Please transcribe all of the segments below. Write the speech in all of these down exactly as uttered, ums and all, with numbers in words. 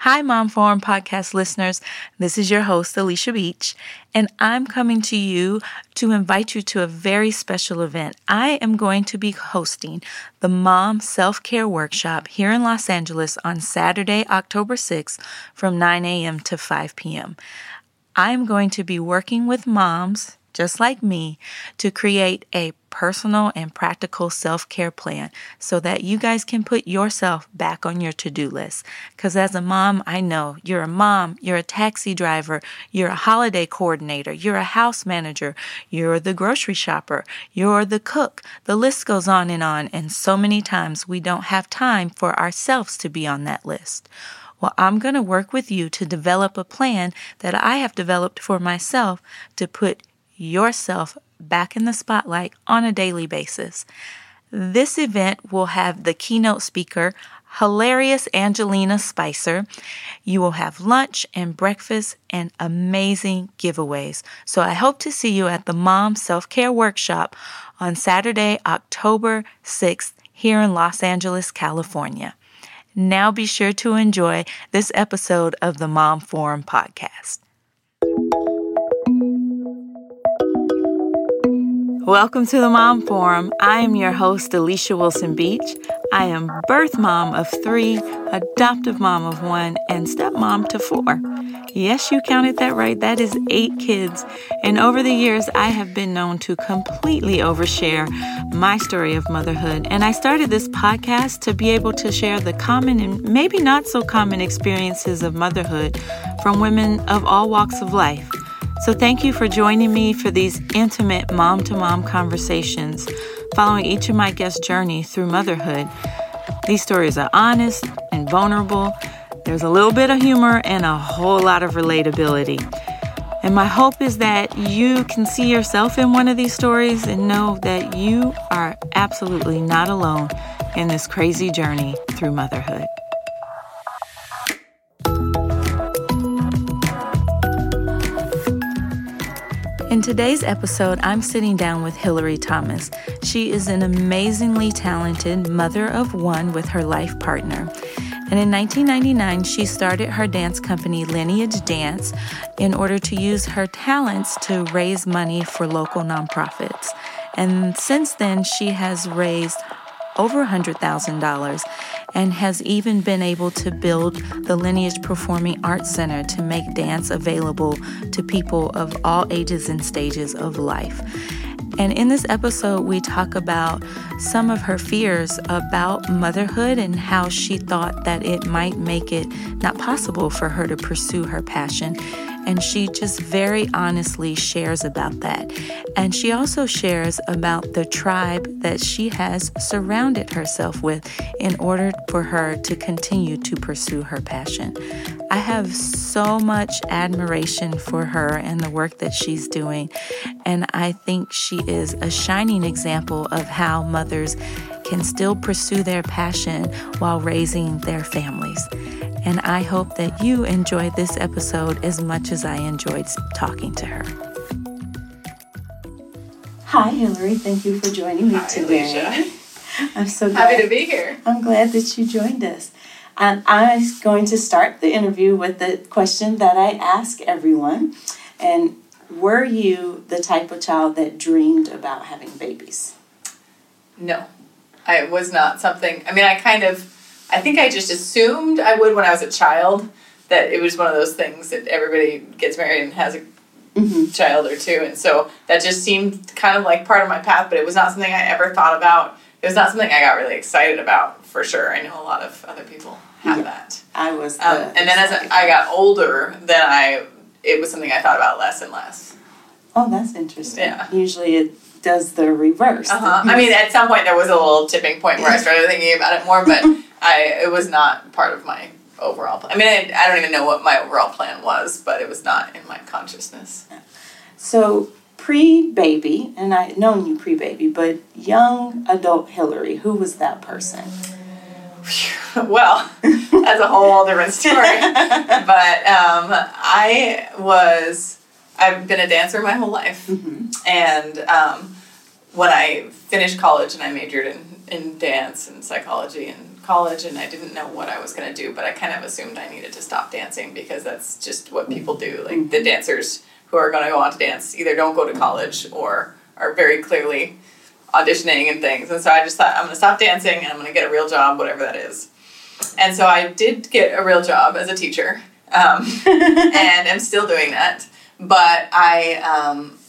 Hi, Mom Forum podcast listeners. This is your host, Alicia Beach, and I'm coming to you to invite you to a very special event. I am going to be hosting the Mom Self-Care Workshop here in Los Angeles on Saturday, October sixth from nine a.m. to five p.m. I'm going to be working with moms just like me to create a personal and practical self-care plan so that you guys can put yourself back on your to-do list. Because as a mom, I know you're a mom, you're a taxi driver, you're a holiday coordinator, you're a house manager, you're the grocery shopper, you're the cook. The list goes on and on, and so many times we don't have time for ourselves to be on that list. Well, I'm going to work with you to develop a plan that I have developed for myself to put yourself back in the spotlight on a daily basis. This event will have the keynote speaker, hilarious Angelina Spicer. You will have lunch and breakfast and amazing giveaways. So I hope to see you at the Mom Self-Care Workshop on Saturday, October sixth, here in Los Angeles, California. Now be sure to enjoy this episode of the Mom Forum podcast. Welcome to the Mom Forum. I am your host, Alicia Wilson Beach. I am birth mom of three, adoptive mom of one, and stepmom to four. Yes, you counted that right. That is eight kids. And over the years, I have been known to completely overshare my story of motherhood. And I started this podcast to be able to share the common and maybe not so common experiences of motherhood from women of all walks of life. So thank you for joining me for these intimate mom-to-mom conversations following each of my guests' journey through motherhood. These stories are honest and vulnerable. There's a little bit of humor and a whole lot of relatability. And my hope is that you can see yourself in one of these stories and know that you are absolutely not alone in this crazy journey through motherhood. In today's episode, I'm sitting down with Hillary Thomas. She is an amazingly talented mother of one with her life partner. And in nineteen ninety-nine, she started her dance company, Lineage Dance, in order to use her talents to raise money for local nonprofits. And since then, she has raised over one hundred thousand dollars and has even been able to build the Lineage Performing Arts Center to make dance available to people of all ages and stages of life. And in this episode, we talk about some of her fears about motherhood and how she thought that it might make it not possible for her to pursue her passion. And she just very honestly shares about that. And she also shares about the tribe that she has surrounded herself with in order for her to continue to pursue her passion. I have so much admiration for her and the work that she's doing. And I think she is a shining example of how mothers can still pursue their passion while raising their families. And I hope that you enjoyed this episode as much as I enjoyed talking to her. Hi, Hillary. Thank you for joining me Hi, today. Alicia. I'm so glad. Happy to be here. I'm glad that you joined us. And I'm going to start the interview with the question that I ask everyone. And were you the type of child that dreamed about having babies? No, I was not something, I mean, I kind of, I think I just assumed I would when I was a child, that it was one of those things that everybody gets married and has a mm-hmm. child or two. And so that just seemed kind of like part of my path, but it was not something I ever thought about. It was not something I got really excited about, for sure. I know a lot of other people have yeah, that. I was. Um, and then as I got older, then I, it was something I thought about less and less. Oh, that's interesting. Yeah. Usually it does the reverse. Uh-huh. I mean, at some point there was a little tipping point where I started thinking about it more, but I it was not part of my overall plan. I mean, I, I don't even know what my overall plan was, but it was not in my consciousness. So, pre-baby, and I've known you pre-baby, but young adult Hillary, who was that person? Well, that's a whole different story. But um, I was, I've been a dancer my whole life. Mm-hmm. And um, when I finished college and I majored in, in dance and psychology and college and I didn't know what I was going to do, but I kind of assumed I needed to stop dancing because that's just what people do. Like mm-hmm. the dancers who are going to go on to dance either don't go to college or are very clearly auditioning and things. And so I just thought, I'm going to stop dancing and I'm going to get a real job, whatever that is. And so I did get a real job as a teacher, um, and I'm still doing that. But I um,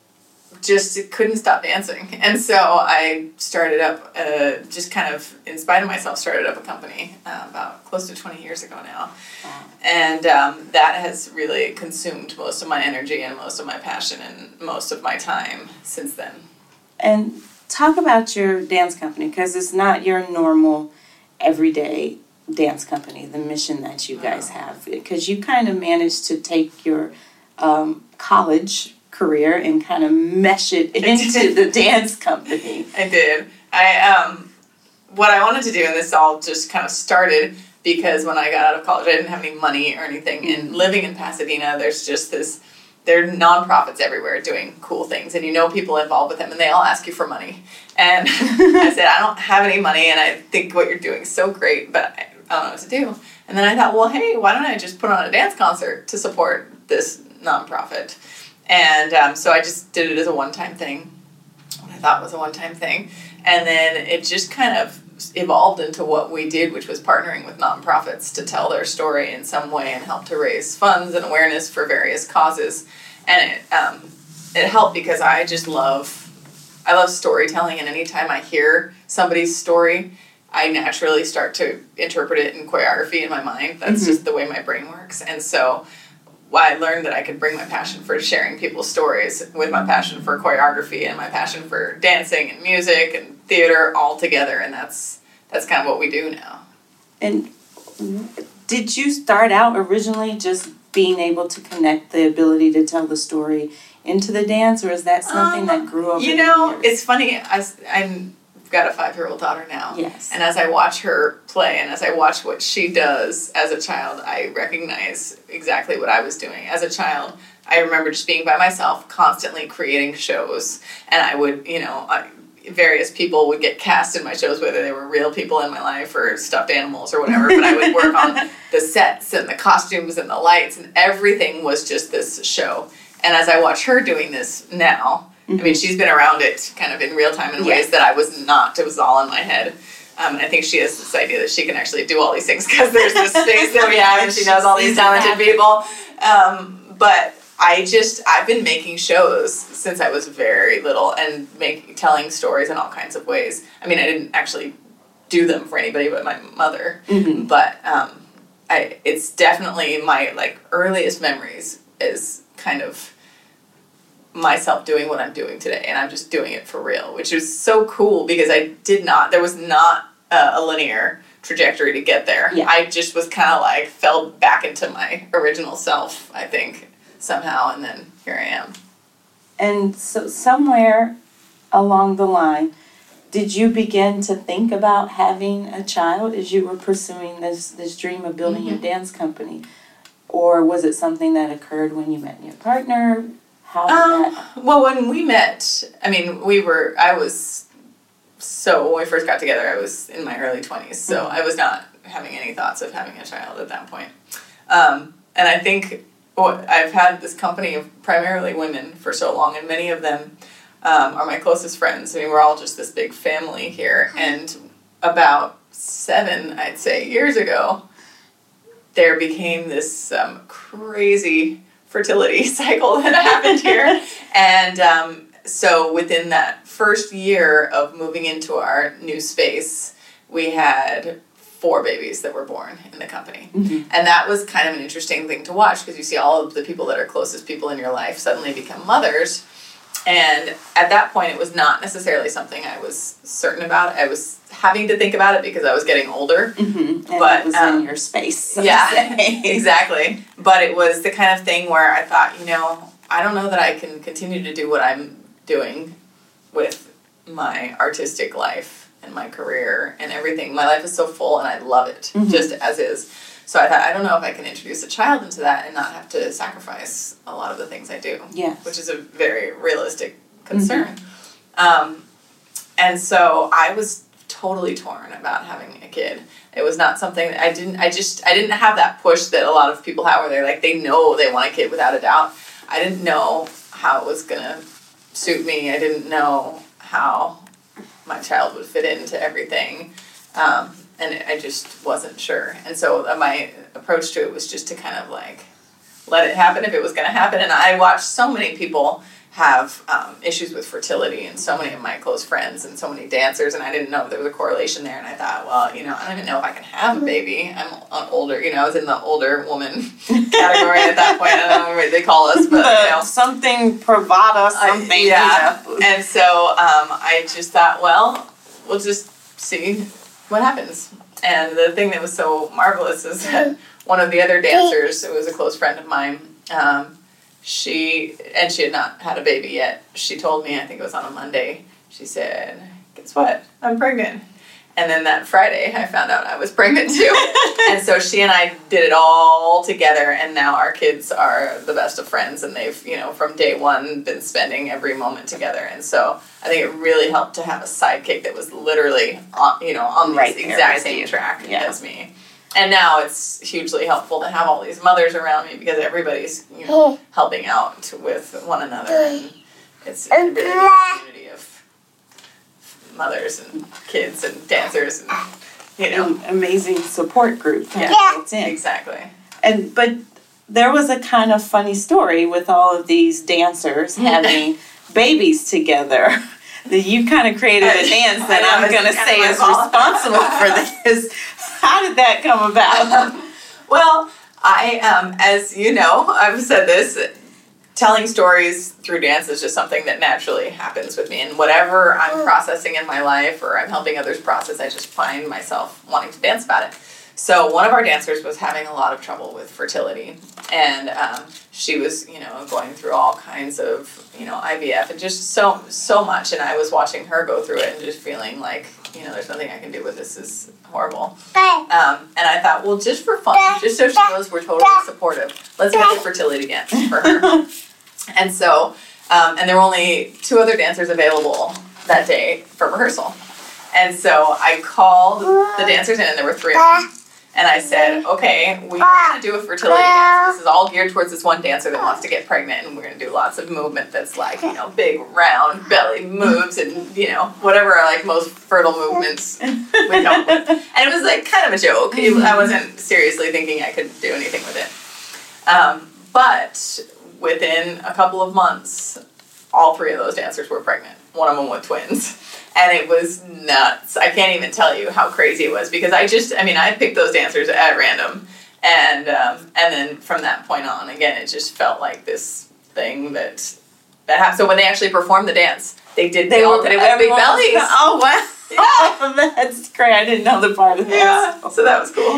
just couldn't stop dancing. And so I started up, uh, just kind of, in spite of myself, started up a company uh, about close to twenty years ago now. Wow. And um, that has really consumed most of my energy and most of my passion and most of my time since then. And talk about your dance company, because it's not your normal, everyday dance company, the mission that you guys have. Because you kind of managed to take your um, college career and kind of mesh it into the dance company. I did. I um, what I wanted to do, and this all just kind of started because when I got out of college, I didn't have any money or anything. Mm-hmm. And living in Pasadena, there's just this, there are nonprofits everywhere doing cool things, and you know people involved with them, and they all ask you for money. And I said, I don't have any money, and I think what you're doing is so great, but I don't know what to do. And then I thought, well, hey, why don't I just put on a dance concert to support this nonprofit? And um, so I just did it as a one-time thing, what I thought was a one-time thing. And then it just kind of evolved into what we did, which was partnering with nonprofits to tell their story in some way and help to raise funds and awareness for various causes. And it um, it helped because I just love, I love storytelling, and anytime I hear somebody's story, I naturally start to interpret it in choreography in my mind. That's mm-hmm. just the way my brain works. And so I learned that I could bring my passion for sharing people's stories with my passion for choreography and my passion for dancing and music and theater all together, and that's that's kind of what we do now. And did you start out originally just being able to connect the ability to tell the story into the dance, or is that something um, that grew over you know, the years? It's funny. I, I'm got a five-year-old daughter now. Yes. And as I watch her play and as I watch what she does as a child, I recognize exactly what I was doing. As a child, I remember just being by myself, constantly creating shows. And I would, you know, I, various people would get cast in my shows, whether they were real people in my life or stuffed animals or whatever. But I would work on the sets and the costumes and the lights, and everything was just this show. And as I watch her doing this now, I mean, she's been around it kind of in real time in ways that I was not. It was all in my head. Um, and I think she has this idea that she can actually do all these things because there's this space that we have and she knows all these talented people. Um, but I just, I've been making shows since I was very little and make, telling stories in all kinds of ways. I mean, I didn't actually do them for anybody but my mother. Mm-hmm. But um, I, it's definitely my like earliest memories is kind of myself doing what I'm doing today, and I'm just doing it for real, which is so cool because I did not, there was not a, a linear trajectory to get there. Yeah. I just was kind of like fell back into my original self, I think, somehow, and then here I am. And so somewhere along the line, did you begin to think about having a child as you were pursuing this, this dream of building mm-hmm. your dance company? Or was it something that occurred when you met your partner? How did um, that... Well, when we met, I mean, we were, I was, so when we first got together, I was in my early twenties, so mm-hmm. I was not having any thoughts of having a child at that point. Um, and I think well, I've had this company of primarily women for so long, and many of them um, are my closest friends. I mean, we're all just this big family here, and about seven, I'd say, years ago, there became this um, crazy fertility cycle that happened here. And um, so within that first year of moving into our new space, we had four babies that were born in the company. Mm-hmm. And that was kind of an interesting thing to watch because you see all of the people that are closest people in your life suddenly become mothers. And at that point, it was not necessarily something I was certain about. I was having to think about it because I was getting older. Mm-hmm. And but it was um, in your space. So yeah, exactly. But it was the kind of thing where I thought, you know, I don't know that I can continue to do what I'm doing with my artistic life and my career and everything. My life is so full and I love it, mm-hmm. just as is. So I thought, I don't know if I can introduce a child into that and not have to sacrifice a lot of the things I do. Yes. Which is a very realistic concern. Mm-hmm. Um, and so I was totally torn about having a kid. It was not something that I didn't, I just, I didn't have that push that a lot of people have where they're like, they know they want a kid without a doubt. I didn't know how it was going to suit me. I didn't know how my child would fit into everything. Um, and I just wasn't sure. And so my approach to it was just to kind of like let it happen if it was going to happen. And I watched so many people have um, issues with fertility, and so many of my close friends and so many dancers, and I didn't know if there was a correlation there. And I thought, well, you know, I don't even know if I can have a baby. I'm an older, you know, I was in the older woman category at that point. I don't know what they call us, but you know, something Pravada, something. I, yeah. You know. And so um, I just thought, well, we'll just see what happens. And the thing that was so marvelous is that one of the other dancers, who was a close friend of mine, um, she, and she had not had a baby yet, she told me, I think it was on a Monday, she said, guess what, I'm pregnant. And then that Friday, I found out I was pregnant too. And so she and I did it all together, and now our kids are the best of friends, and they've, you know, from day one been spending every moment together. And so I think it really helped to have a sidekick that was literally, on, you know, on the right exact same you. track yeah. as me. And now it's hugely helpful to have all these mothers around me because everybody's, you know, helping out with one another. And it's a really big community of mothers and kids and dancers and, you know. An amazing support group. Yeah, in. exactly. And but there was a kind of funny story with all of these dancers having babies together. That you kind of created a dance that I'm going to say is responsible for this. How did that come about? Well, I, um, as you know, I've said this, telling stories through dance is just something that naturally happens with me. And whatever I'm processing in my life or I'm helping others process, I just find myself wanting to dance about it. So one of our dancers was having a lot of trouble with fertility, and um, she was, you know, going through all kinds of, you know, I V F and just so, so much. And I was watching her go through it and just feeling like, you know, there's nothing I can do with this. This is horrible. Um, and I thought, well, just for fun, just so she knows we're totally supportive, let's make a fertility dance for her. And so, um, and there were only two other dancers available that day for rehearsal. And so I called the dancers in, and there were three of them. And I said, okay, we're going to do a fertility dance. This is all geared towards this one dancer that wants to get pregnant, and we're going to do lots of movement that's like, you know, big, round belly moves and, you know, whatever are like most fertile movements we come up with. And it was like kind of a joke. It, I wasn't seriously thinking I could do anything with it. Um, but within a couple of months, all three of those dancers were pregnant. One of them with twins. And it was nuts. I can't even tell you how crazy it was because I just, I mean, I picked those dancers at random. And um, and then from that point on, again, it just felt like this thing that, that happened. So when they actually performed the dance, they did, they, they all did it with big bellies. Was, oh, wow. Yeah. Oh, that's great. I didn't know the part of that. Yeah, so that was cool.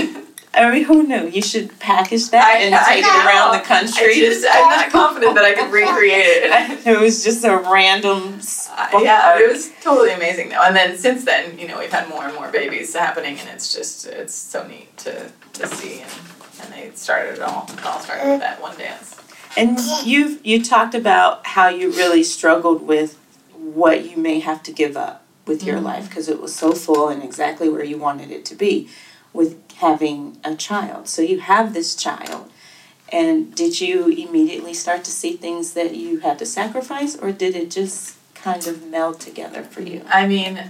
I mean, who knew? You should package that I, and I take know. it around the country. I just, I'm not confident that I could recreate it. It was just a random uh, yeah, it was totally amazing though. And then since then, you know, we've had more and more babies happening, and it's just, it's so neat to, to see. And, and they started it all. It all started with that one dance. And you've, you talked about how you really struggled with what you may have to give up with your mm-hmm. life because it was so full and exactly where you wanted it to be with having a child. So you have this child, and did you immediately start to see things that you had to sacrifice, or did it just kind of meld together for you? I mean,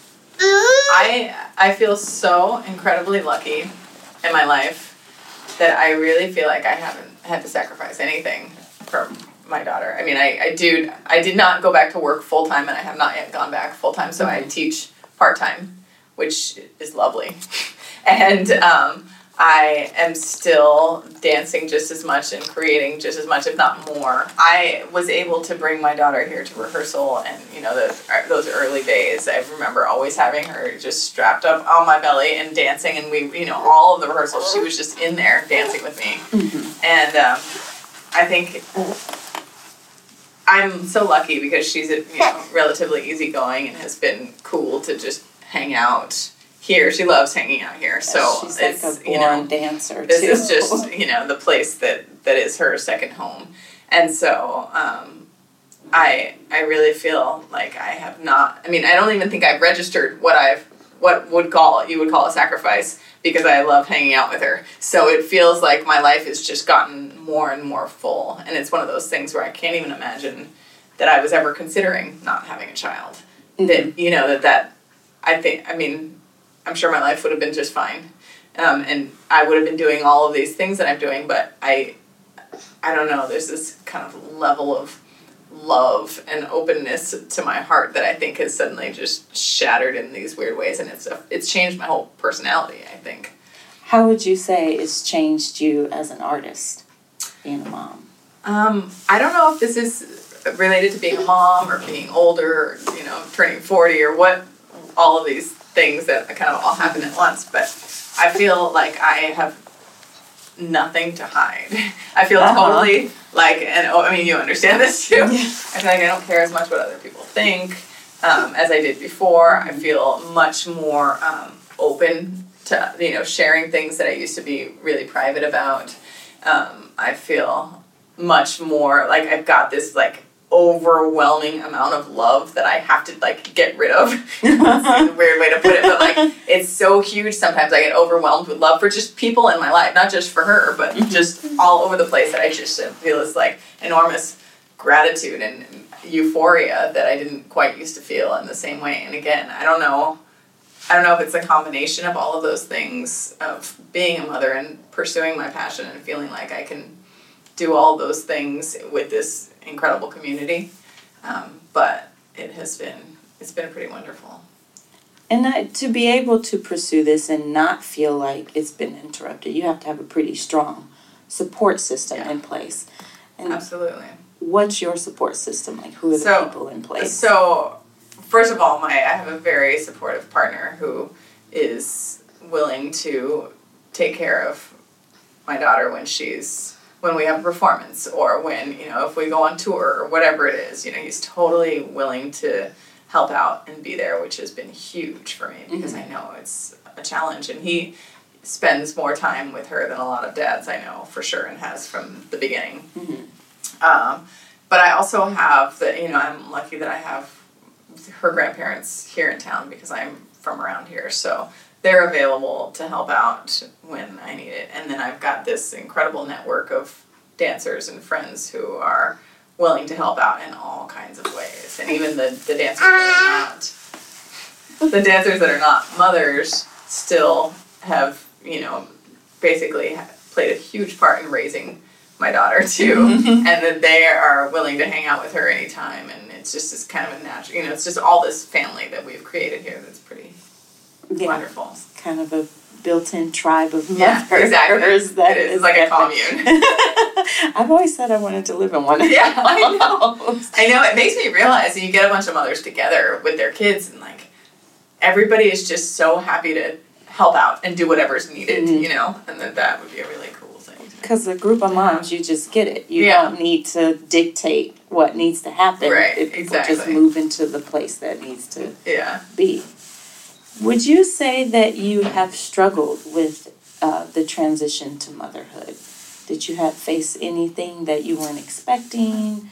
I I feel so incredibly lucky in my life that I really feel like I haven't had to sacrifice anything for my daughter. I mean, I, I do I did not go back to work full time, and I have not yet gone back full time, so mm-hmm. I teach part time, which is lovely. And um, I am still dancing just as much and creating just as much, if not more. I was able to bring my daughter here to rehearsal, and, you know, those, those early days, I remember always having her just strapped up on my belly and dancing, and we, you know, all of the rehearsals, she was just in there dancing with me. Mm-hmm. And um, I think I'm so lucky because she's, a, you know, relatively easygoing and has been cool to just hang out here. She loves hanging out here, so she's it's, like a born you know, dancer this too. is just, you know, the place that, that is her second home. And so um, I I really feel like I have not. I mean, I don't even think I've registered what I've what would call you would call a sacrifice because I love hanging out with her. So it feels like my life has just gotten more and more full, and it's one of those things where I can't even imagine that I was ever considering not having a child. Mm-hmm. That you know that that I think I mean I'm sure my life would have been just fine, um, and I would have been doing all of these things that I'm doing. But I I don't know. There's this kind of level of love and openness to my heart that I think has suddenly just shattered in these weird ways, and it's it's changed my whole personality, I think. How would you say it's changed you as an artist, being a mom? Um, I don't know if this is related to being a mom or being older, or, you know, turning forty or what, all of these things that kind of all happen at once, but I feel like I have nothing to hide. I feel uh-huh. totally like, and oh, I mean, you understand this too. Yeah. I feel like I don't care as much what other people think um, as I did before. I feel much more um, open to, you know, sharing things that I used to be really private about. Um, I feel much more like I've got this like overwhelming amount of love that I have to like get rid of. That's a weird way to put it, but like it's so huge sometimes I get overwhelmed with love for just people in my life, not just for her, but just all over the place, that I just feel this like enormous gratitude and euphoria that I didn't quite used to feel in the same way. And again, I don't know I don't know if it's a combination of all of those things, of being a mother and pursuing my passion and feeling like I can do all those things with this incredible community, um, but it has been it's been pretty wonderful. And that, to be able to pursue this and not feel like it's been interrupted, you have to have a pretty strong support system yeah. in place. And absolutely. What's your support system like? Who are the so, people in place? So, first of all, my I have a very supportive partner who is willing to take care of my daughter when she's when we have a performance, or when, you know, if we go on tour or whatever it is, you know, he's totally willing to help out and be there, which has been huge for me because mm-hmm. I know it's a challenge, and he spends more time with her than a lot of dads I know for sure, and has from the beginning. Mm-hmm. Um, but I also have the, you know, I'm lucky that I have her grandparents here in town because I'm from around here, so they're available to help out when I need it. And then I've got this incredible network of dancers and friends who are willing to help out in all kinds of ways. And even the, the dancers that are not, the dancers that are not mothers still have, you know, basically played a huge part in raising my daughter too. And that they are willing to hang out with her anytime. And it's just this kind of a natural, you know, it's just all this family that we've created here that's pretty yeah. wonderful. It's kind of a built-in tribe of mothers. Yeah, exactly. That it is, is like a commune. I've always said I wanted to live in one. Yeah, I know. I know. It makes me realize that you get a bunch of mothers together with their kids, and like everybody is just so happy to help out and do whatever's needed, mm-hmm. you know, and that that would be a really cool thing. Because a group of moms, you just get it. You yeah. don't need to dictate what needs to happen. Right, if people exactly. just move into the place that needs to yeah. be. Would you say that you have struggled with uh, the transition to motherhood? Did you have face anything that you weren't expecting?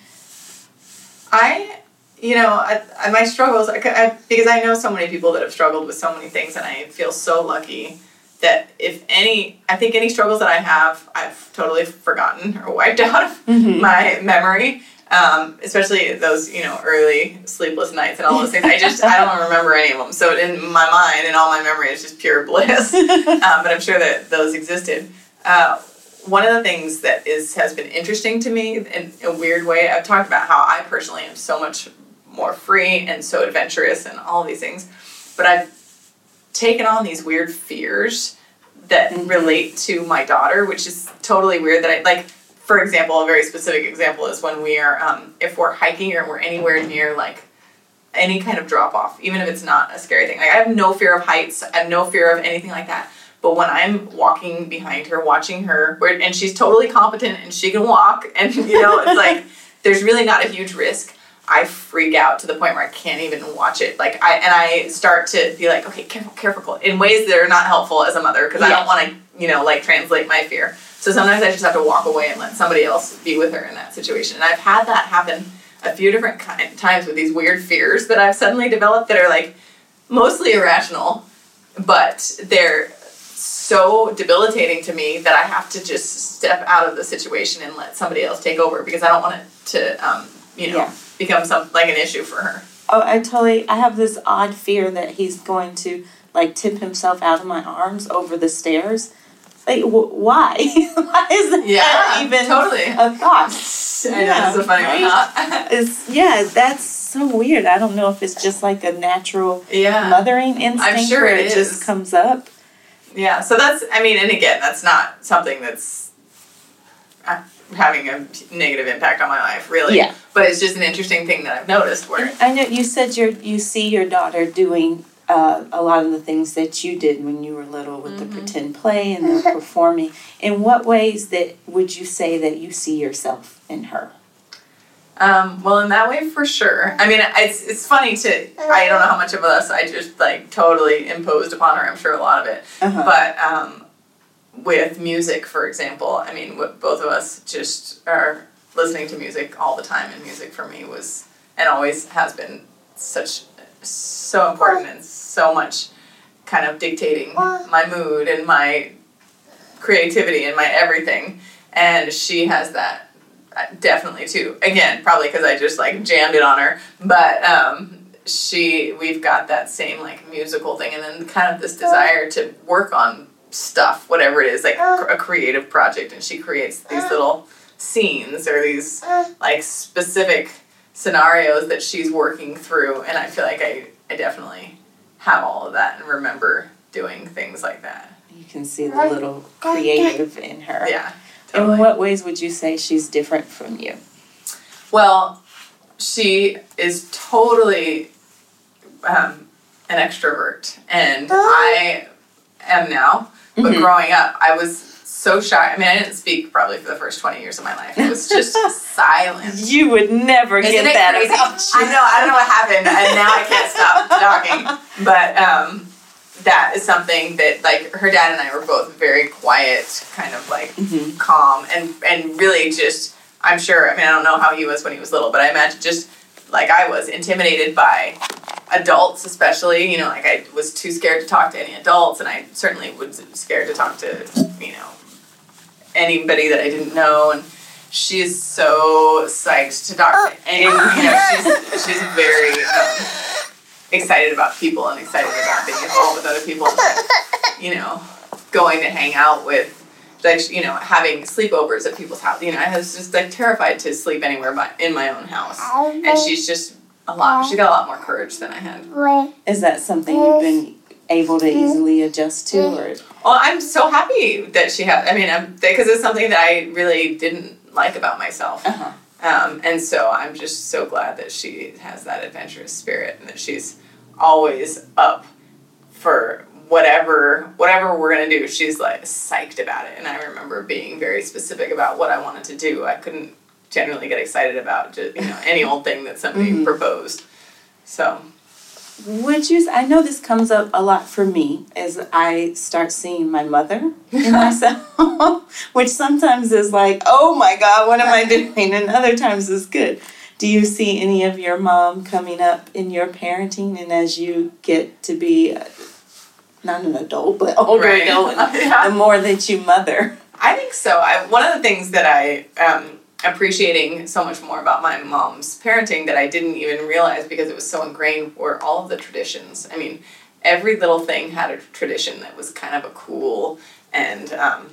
I, you know, I, I, my struggles, I, I, because I know so many people that have struggled with so many things, and I feel so lucky that if any, I think any struggles that I have, I've totally forgotten or wiped out of mm-hmm. my memory. Um, especially those, you know, early sleepless nights and all those things. I just, I don't remember any of them. So in my mind and all my memory is just pure bliss. um, but I'm sure that those existed. Uh, one of the things that is has been interesting to me in a weird way, I've talked about how I personally am so much more free and so adventurous and all these things. But I've taken on these weird fears that mm-hmm. relate to my daughter, which is totally weird that I, like, for example, a very specific example is when we are, um, if we're hiking or we're anywhere near, like, any kind of drop-off, even if it's not a scary thing. Like, I have no fear of heights. I have no fear of anything like that. But when I'm walking behind her, watching her, where, and she's totally competent and she can walk, and, you know, it's like, there's really not a huge risk. I freak out to the point where I can't even watch it. Like, I, and I start to be like, okay, careful, careful, in ways that are not helpful as a mother, because yeah. I don't want to, you know, like, translate my fear. So sometimes I just have to walk away and let somebody else be with her in that situation. And I've had that happen a few different kind, times with these weird fears that I've suddenly developed that are like mostly irrational, but they're so debilitating to me that I have to just step out of the situation and let somebody else take over because I don't want it to, um, you know, yeah. become some like an issue for her. Oh, I totally, I have this odd fear that he's going to like tip himself out of my arms over the stairs. Like, wh- why? Why is that yeah, even totally. a thought? I know, it's a funny right? one, huh? it's, yeah, that's so weird. I don't know if it's just like a natural yeah. mothering instinct I'm sure where it, it is. just comes up. Yeah, so that's, I mean, and again, that's not something that's having a negative impact on my life, really. Yeah. But it's just an interesting thing that I've noticed where... I know you said you're, you see your daughter doing uh, a lot of the things that you did when you were little with mm-hmm. the pretend play and the performing. In what ways that would you say that you see yourself in her? Um, well, in that way, for sure. I mean, it's it's funny to, I don't know how much of us I just, like, totally imposed upon her. I'm sure a lot of it. Uh-huh. But um, with music, for example, I mean, both of us just are listening to music all the time, and music for me was, and always has been, such, so important and so much kind of dictating my mood and my creativity and my everything. And she has that. Definitely too. Again, probably because I just like jammed it on her, but um, she, we've got that same like musical thing, and then kind of this desire to work on stuff, whatever it is, like a creative project, and she creates these little scenes or these like specific scenarios that she's working through, and I feel like I, I definitely have all of that and remember doing things like that. You can see the little creative in her. Yeah. Totally. In what ways would you say she's different from you? Well, she is totally um, an extrovert, and I am now. But mm-hmm. growing up, I was so shy. I mean, I didn't speak probably for the first twenty years of my life. It was just silent. You would never Isn't get it that crazy? about you. I know. I don't know what happened, and now I can't stop talking. But um, that is something that, like, her dad and I were both very quiet, kind of, like, mm-hmm. calm, and, and really just, I'm sure, I mean, I don't know how he was when he was little, but I imagine just, like I was, intimidated by adults especially, you know, like, I was too scared to talk to any adults, and I certainly was scared to talk to, you know, anybody that I didn't know, and she's so psyched to talk to any, you know, she's, she's very, um, excited about people and excited about being involved with other people, and, like, you know, going to hang out with, like, you know, having sleepovers at people's house. You know, I was just, like, terrified to sleep anywhere but in my own house. And she's just a lot, she's got a lot more courage than I had. Is that something you've been able to easily adjust to? Or? Well, I'm so happy that she has, I mean, because it's something that I really didn't like about myself. Uh-huh. Um, and so I'm just so glad that she has that adventurous spirit and that she's always up for whatever whatever we're going to do. She's like psyched about it. And I remember being very specific about what I wanted to do. I couldn't generally get excited about just, you know, any old thing that somebody mm-hmm. proposed. So would you, I know this comes up a lot for me as I start seeing my mother in myself, which sometimes is like, oh my God, what am I doing? And other times is good. Do you see any of your mom coming up in your parenting, and as you get to be, uh, not an adult, but older right. adult, yeah. the more that you mother? I think so. I, one of the things that I um, appreciating so much more about my mom's parenting that I didn't even realize because it was so ingrained were all of the traditions. I mean, every little thing had a tradition that was kind of a cool and um,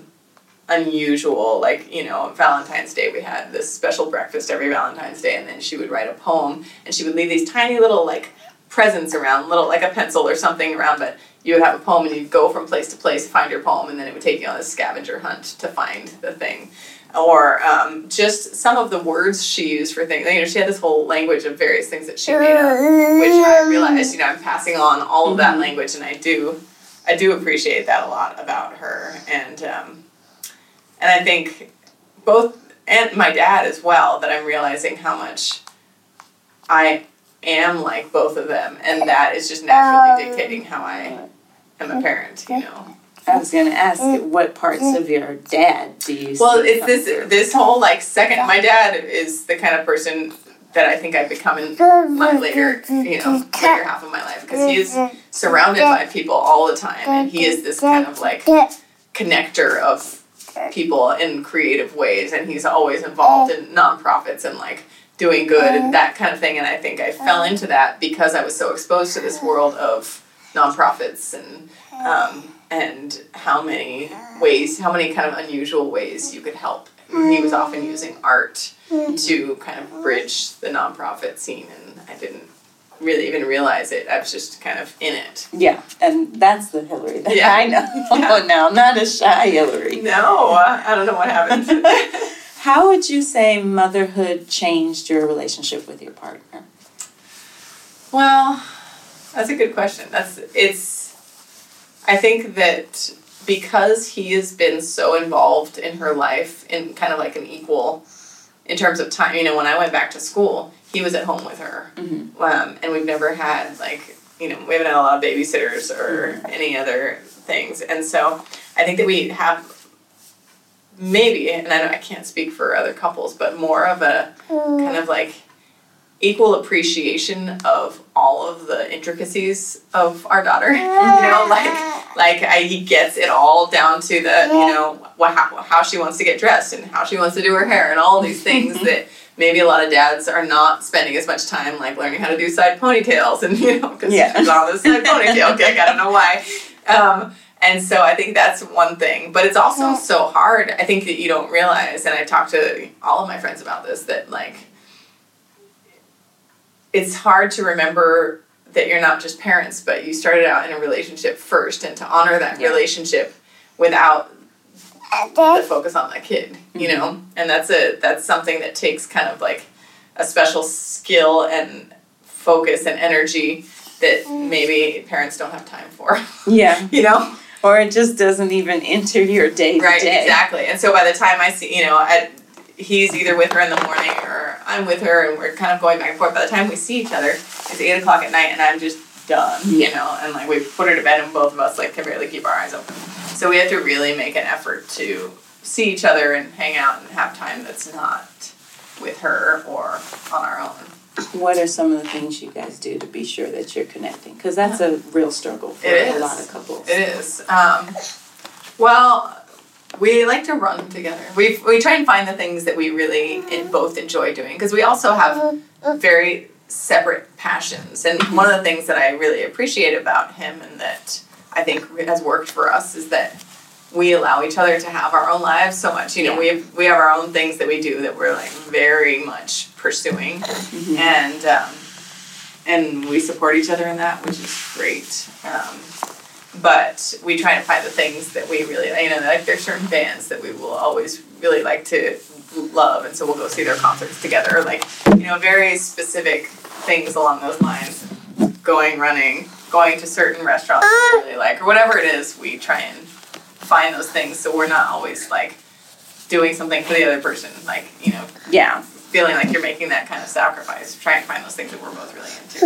unusual, like, you know, Valentine's Day, we had this special breakfast every Valentine's Day, and then she would write a poem, and she would leave these tiny little, like, presents around, little, like a pencil or something around, but you would have a poem, and you'd go from place to place, find your poem, and then it would take you on a scavenger hunt to find the thing. Or um, just some of the words she used for things. You know, she had this whole language of various things that she made up, which I realized, you know, I'm passing on all of that mm-hmm. language, and I do, I do appreciate that a lot about her, and um, and I think both, and my dad as well, that I'm realizing how much I am like both of them, and that is just naturally dictating how I am a parent, you know. I was going to ask, what parts of your dad do you see? Well, it's this through? this whole, like, second, my dad is the kind of person that I think I've become in my later, you know, later half of my life, because he is surrounded by people all the time, and he is this kind of like connector of people in creative ways, and he's always involved in nonprofits and like doing good and that kind of thing. And I think I fell into that because I was so exposed to this world of nonprofits and um, and how many ways, how many kind of unusual ways you could help. He was often using art to kind of bridge the nonprofit scene, and I didn't really even realize it. I was just kind of in it. Yeah, and that's the Hillary that Yeah. I know. Yeah. Oh, no, not a shy Hillary. No, uh, I don't know what happened. How would you say motherhood changed your relationship with your partner? Well, that's a good question. That's it's. I think that because he has been so involved in her life in kind of like an equal, in terms of time. You know, when I went back to school, he was at home with her, Mm-hmm. um, and we've never had like you know we haven't had a lot of babysitters or mm-hmm. any other things, and so I think that we have maybe, and I, don't, I can't speak for other couples, but more of a kind of like equal appreciation of all of the intricacies of our daughter. You know, like like I, he gets it all down to the you know what how, how she wants to get dressed and how she wants to do her hair and all these things that maybe a lot of dads are not spending as much time like learning how to do side ponytails and you know because yeah. she's on the side ponytail gig. I don't know why. Um, And so I think that's one thing. But it's also so hard, I think, that you don't realize, and I talk to all of my friends about this, that, like, it's hard to remember that you're not just parents, but you started out in a relationship first, and to honor that yeah. relationship without the focus on that kid, you mm-hmm. know? And that's a that's something that takes kind of, like, a special skill and focus and energy that maybe parents don't have time for. Yeah. You know? Or it just doesn't even enter your day to right, day. Exactly. And so by the time I see, you know, I, he's either with her in the morning or I'm with her and we're kind of going back and forth. By the time we see each other, it's eight o'clock at night and I'm just done, yeah. you know, and like we put her to bed and both of us like can barely keep our eyes open. So we have to really make an effort to see each other and hang out and have time that's not with her or on our own. What are some of the things you guys do to be sure that you're connecting? Because that's a real struggle for it a is. lot of couples. It is. Um, well, we like to run together. We we try and find the things that we really in, both enjoy doing because we also have very separate passions. And one of the things that I really appreciate about him and that I think has worked for us is that we allow each other to have our own lives so much. You know, yeah. we have we have our own things that we do that we're like very much pursuing, mm-hmm. and um, and we support each other in that, which is great. Um, but we try to find the things that we really, you know, like there's certain bands that we will always really like to love, and so we'll go see their concerts together. Like, you know, very specific things along those lines. Going running, going to certain restaurants that we really like, or whatever it is, we try and find those things so we're not always like doing something for the other person, like, you know, yeah, feeling like you're making that kind of sacrifice. Try and find those things that we're both really into.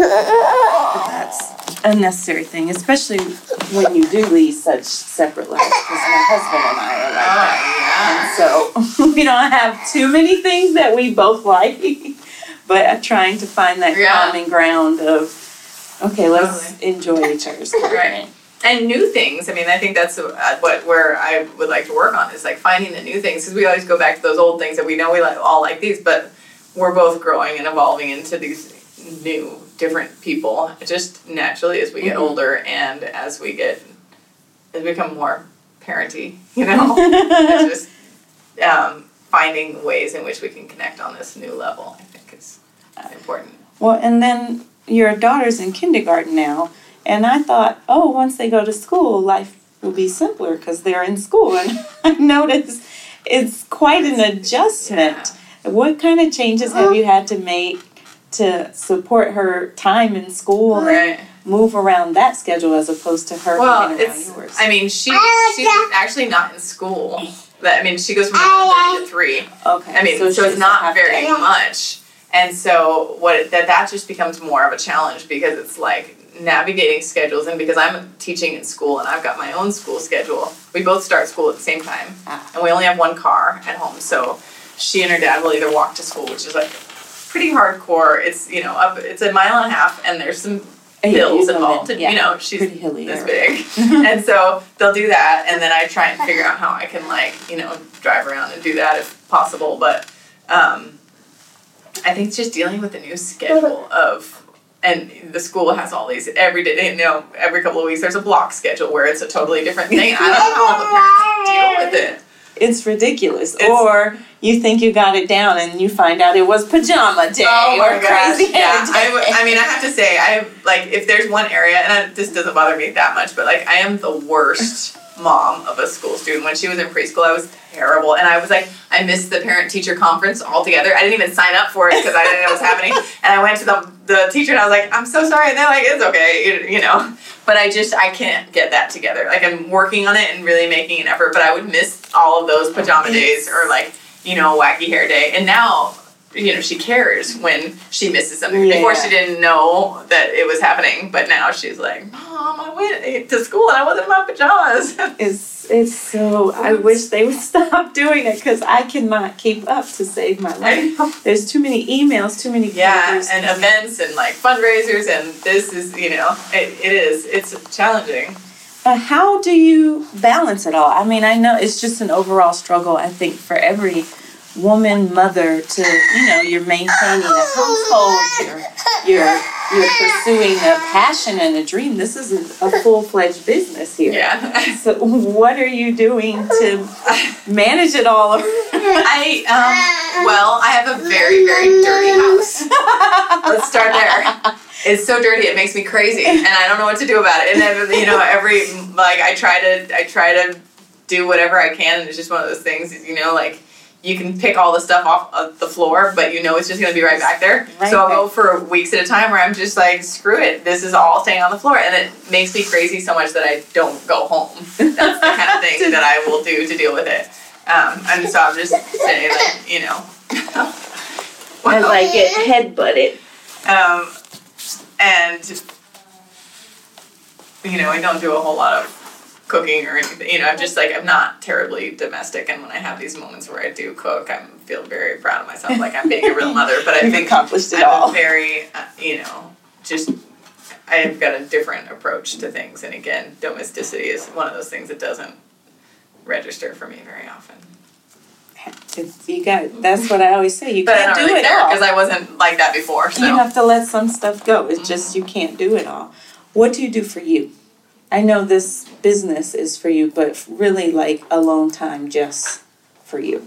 That's a necessary thing, especially when you do lead such separate lives, because my husband and I are like oh, that. Yeah. And so we don't have too many things that we both like, but I'm trying to find that yeah. common ground of, okay, let's totally. enjoy each other's company. Right. And new things. I mean, I think that's uh, what where I would like to work on is like finding the new things, because we always go back to those old things that we know we like, all like these, but we're both growing and evolving into these new, different people, just naturally as we get mm-hmm. older and as we get as we become more parenty, you know, and just um, finding ways in which we can connect on this new level. I think is important. Well, and then your daughter's in kindergarten now. And I thought, oh, once they go to school, life will be simpler because they're in school. And I noticed it's quite an adjustment. Yeah. What kind of changes have you had to make to support her time in school right. and move around that schedule as opposed to her well, moving around it's, yours? I mean, she she's actually not in school. I mean, she goes from eleven thirty to three. Okay. I mean, so, so it's not very to. much. And so what that that just becomes more of a challenge because it's like navigating schedules, and because I'm teaching in school and I've got my own school schedule, we both start school at the same time, ah. and we only have one car at home, so she and her dad will either walk to school, which is like pretty hardcore. It's, you know, up, it's a mile and a half, and there's some Yeah, hills you involved. live in- And, yeah, you know, she's pretty hilly this area. big. And so they'll do that, and then I try and figure out how I can, like, you know, drive around and do that if possible. But um, I think it's just dealing with the new schedule of, and the school has all these every day, you know, every couple of weeks there's a block schedule where it's a totally different thing. I don't know how the parents deal with it. It's ridiculous. It's- or you think you got it down and you find out it was pajama day Oh my or gosh, crazy yeah. hair day. I, w- I mean, I have to say, I like, if there's one area, and I, this doesn't bother me that much, but like, I am the worst mom of a school student. When she was in preschool, I was terrible, and I was like, I missed the parent-teacher conference altogether. I didn't even sign up for it because I didn't know what was happening, and I went to the, the teacher and I was like, I'm so sorry, and they're like, it's okay, you, you know, but I just, I can't get that together. Like, I'm working on it and really making an effort, but I would miss all of those pajama days or like, you know, wacky hair day. And now, you know, she cares when she misses something. Yeah. Before she didn't know that it was happening, but now she's like, Mom, I went to school and I wasn't in my pajamas. It's it's so. I wish they would stop doing it because I cannot keep up to save my life. There's too many emails, too many Yeah, papers. and events and like fundraisers, and this is, you know, it, it is. It's challenging. Uh, how do you balance it all? I mean, I know it's just an overall struggle, I think, for every woman, mother to, you know, you're maintaining a household, you're, you're, you're pursuing a passion and a dream. This is a, a full-fledged business here. Yeah. So what are you doing to manage it all? I, um, well, I have a very, very dirty house. Let's start there. It's so dirty, it makes me crazy, and I don't know what to do about it. And then, you know, every, like, I try to, I try to do whatever I can, and it's just one of those things, you know, like, you can pick all the stuff off of the floor, but you know it's just going to be right back there. Right so I'll back. go for weeks at a time where I'm just like, screw it, this is all staying on the floor, and it makes me crazy so much that I don't go home. That's the kind of thing that I will do to deal with it. Um, and so I'm just saying, like, you know. I like it, head-butted. Um, and, you know, I don't do a whole lot of cooking or anything. You know, I'm just like, I'm not terribly domestic, and when I have these moments where I do cook, I feel very proud of myself, like I'm being a real mother. But I You've think accomplished it I'm all. a very, uh, you know, just, I've got a different approach to things. And again, domesticity is one of those things that doesn't register for me very often. It's, you got. That's what I always say. You But I can't don't do really it care all. because I wasn't like that before. So. You have to let some stuff go. It's just you can't do it all. What do you do for you? I know this business is for you, but really like alone time just for you.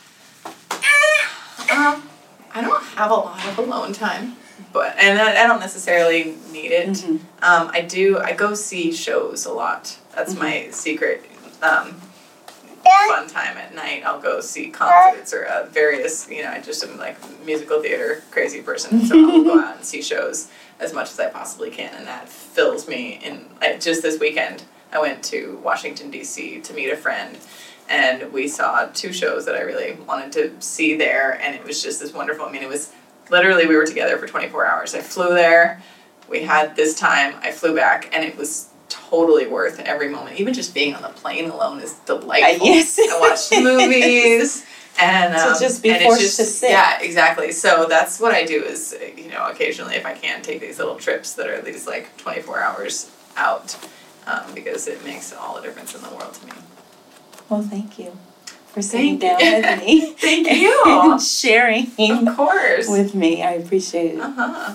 Um, I don't have a lot of alone time, but and I, I don't necessarily need it. Mhm. Um, I do. I go see shows a lot. That's my secret. Um, fun time at night. I'll go see concerts or uh, various. You know, I just am like a musical theater crazy person, so I'll go out and see shows as much as I possibly can, and that fills me. In like, just this weekend, I went to Washington D C to meet a friend. And we saw two shows that I really wanted to see there, and it was just this wonderful. I mean, it was literally, we were together for twenty-four hours. I flew there, we had this time, I flew back, and it was totally worth every moment. Even just being on the plane alone is delightful. Uh, yes. I watched movies, and To um, just be and it's forced just- to sit. Yeah, exactly. So that's what I do is, you know, occasionally if I can, take these little trips that are these like twenty-four hours out, um, because it makes all the difference in the world to me. Well, thank you for sitting Thank down you. with me. Thank you. And sharing Of course. with me. I appreciate it. Uh-huh.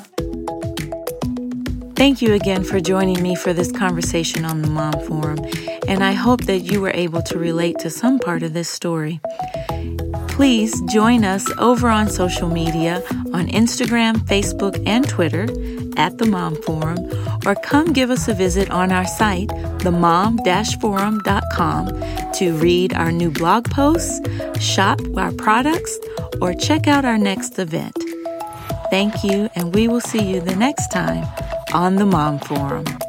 Thank you again for joining me for this conversation on the Mom Forum, and I hope that you were able to relate to some part of this story. Please join us over on social media on Instagram, Facebook, and Twitter at The Mom Forum, or come give us a visit on our site, the mom dash forum dot com, to read our new blog posts, shop our products, or check out our next event. Thank you, and we will see you the next time on The Mom Forum.